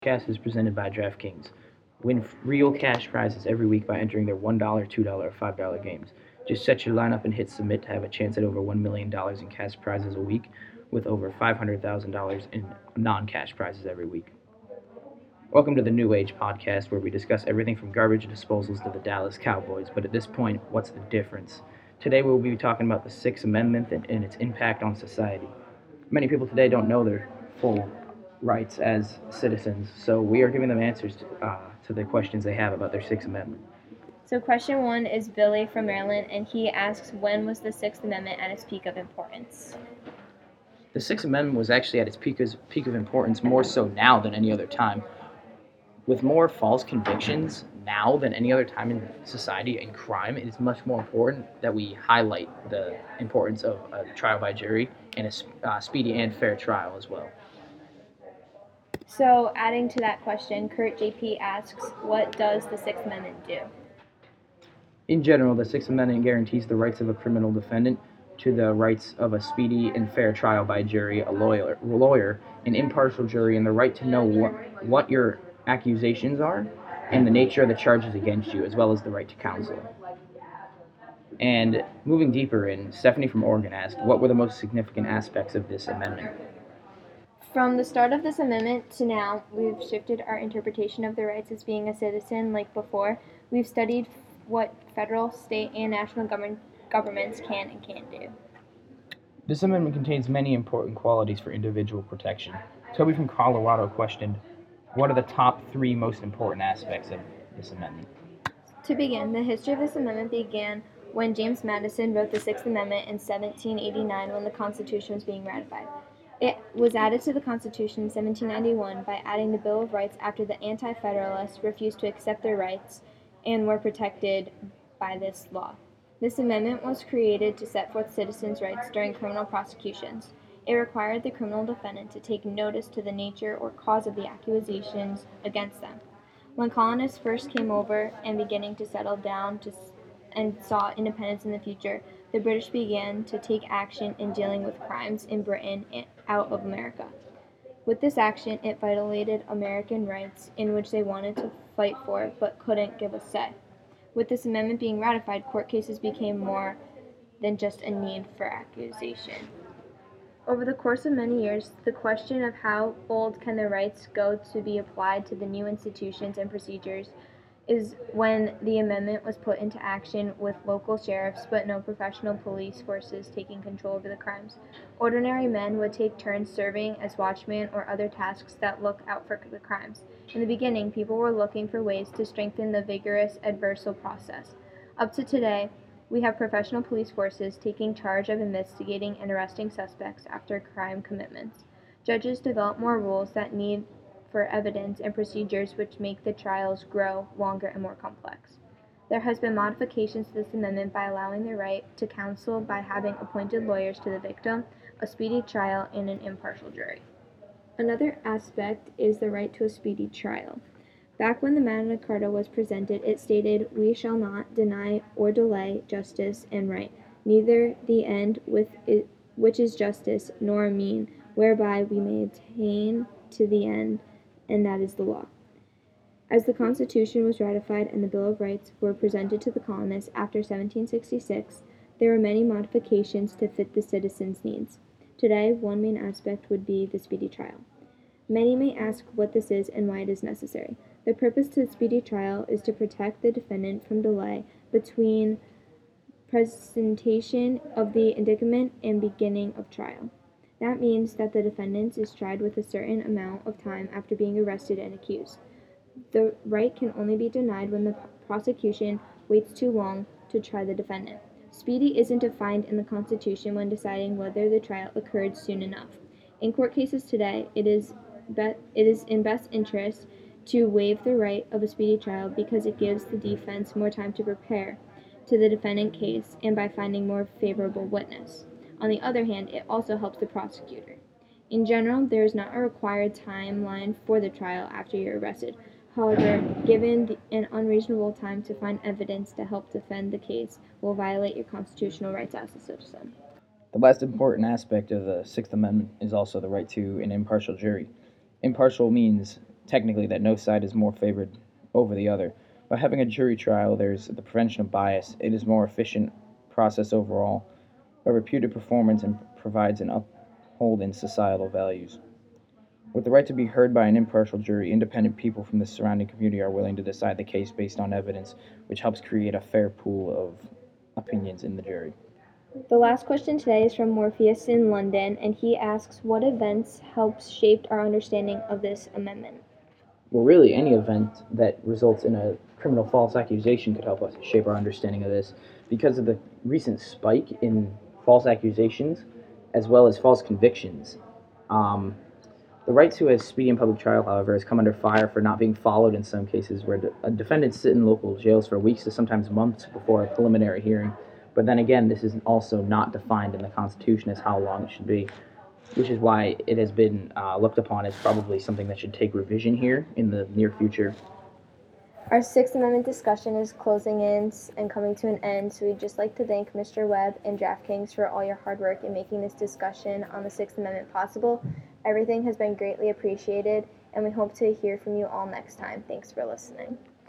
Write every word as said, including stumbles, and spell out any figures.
Podcast is presented by DraftKings. Win real cash prizes every week by entering their one dollar, two dollar, or five dollar games. Just set your lineup and hit submit to have a chance at over one million dollars in cash prizes a week, with over five hundred thousand dollars in non cash prizes every week. Welcome to the New Age Podcast, where we discuss everything from garbage disposals to the Dallas Cowboys. But at this point, what's the difference? Today we'll be talking about the Sixth Amendment and, and its impact on society. Many people today don't know their full rights as citizens, so we are giving them answers to, uh, to the questions they have about their Sixth Amendment. So question one is Billy from Maryland, and he asks, when was the Sixth Amendment at its peak of importance? The Sixth Amendment was actually at its peak, as, peak of importance more so now than any other time. With more false convictions now than any other time in society and crime, it is much more important that we highlight the importance of a trial by jury and a uh, speedy and fair trial as well. So adding to that question, Kurt J P asks, what does the Sixth Amendment do? In general, the Sixth Amendment guarantees the rights of a criminal defendant to the rights of a speedy and fair trial by jury, a lawyer, lawyer, an impartial jury, and the right to know what, what your accusations are and the nature of the charges against you, as well as the right to counsel. And moving deeper in, Stephanie from Oregon asked, what were the most significant aspects of this amendment? From the start of this amendment to now, we've shifted our interpretation of the rights as being a citizen like before. We've studied what federal, state, and national government, governments can and can't do. This amendment contains many important qualities for individual protection. Toby from Colorado questioned, what are the top three most important aspects of this amendment? To begin, the history of this amendment began when James Madison wrote the Sixth Amendment in seventeen eighty-nine when the Constitution was being ratified. It was added to the Constitution in seventeen ninety-one by adding the Bill of Rights after the Anti-Federalists refused to accept their rights and were protected by this law. This amendment was created to set forth citizens' rights during criminal prosecutions. It required the criminal defendant to take notice to the nature or cause of the accusations against them. When colonists first came over and beginning to settle down to, and saw independence in the future, the British began to take action in dealing with crimes in Britain and out of America. With this action, it violated American rights in which they wanted to fight for but couldn't give a say. With this amendment being ratified, court cases became more than just a need for accusation. Over the course of many years, the question of how old can the rights go to be applied to the new institutions and procedures is when the amendment was put into action with local sheriffs but no professional police forces taking control over the crimes. Ordinary men would take turns serving as watchmen or other tasks that look out for the crimes. In the beginning, people were looking for ways to strengthen the vigorous adversarial process. Up to today, we have professional police forces taking charge of investigating and arresting suspects after crime commitments. Judges develop more rules that need for evidence and procedures which make the trials grow longer and more complex. There has been modifications to this amendment by allowing the right to counsel by having appointed lawyers to the victim, a speedy trial, and an impartial jury. Another aspect is the right to a speedy trial. Back when the Magna Carta was presented, it stated, "We shall not deny or delay justice and right, neither the end with it, which is justice, nor a mean, whereby we may attain to the end, and that is the law." As the Constitution was ratified and the Bill of Rights were presented to the colonists after seventeen sixty-six, there were many modifications to fit the citizens' needs. Today, one main aspect would be the speedy trial. Many may ask what this is and why it is necessary. The purpose to the speedy trial is to protect the defendant from delay between presentation of the indictment and beginning of trial. That means that the defendant is tried with a certain amount of time after being arrested and accused. The right can only be denied when the prosecution waits too long to try the defendant. Speedy isn't defined in the Constitution when deciding whether the trial occurred soon enough. In court cases today, it is be- it is in best interest to waive the right of a speedy trial because it gives the defense more time to prepare to the defendant case and by finding more favorable witness. On the other hand, it also helps the prosecutor. In general, there is not a required timeline for the trial after you're arrested. However, given the, an unreasonable time to find evidence to help defend the case will violate your constitutional rights as a citizen. The last important aspect of the Sixth Amendment is also the right to an impartial jury. Impartial means technically that no side is more favored over the other. By having a jury trial, there's the prevention of bias. It is a more efficient process overall, a reputed performance, and provides an uphold in societal values. With the right to be heard by an impartial jury, independent people from the surrounding community are willing to decide the case based on evidence, which helps create a fair pool of opinions in the jury. The last question today is from Morpheus in London, and he asks, what events helped shape our understanding of this amendment? Well, really, any event that results in a criminal false accusation could help us shape our understanding of this. Because of the recent spike in false accusations as well as false convictions, um, the right to a speedy and public trial, however, has come under fire for not being followed in some cases, where de- a defendants sit in local jails for weeks to sometimes months before a preliminary hearing. But then again, this is also not defined in the Constitution as how long it should be, which is why it has been uh, looked upon as probably something that should take revision here in the near future. Our Sixth Amendment discussion is closing in and coming to an end, so we'd just like to thank Mister Webb and DraftKings for all your hard work in making this discussion on the Sixth Amendment possible. Everything has been greatly appreciated, and we hope to hear from you all next time. Thanks for listening.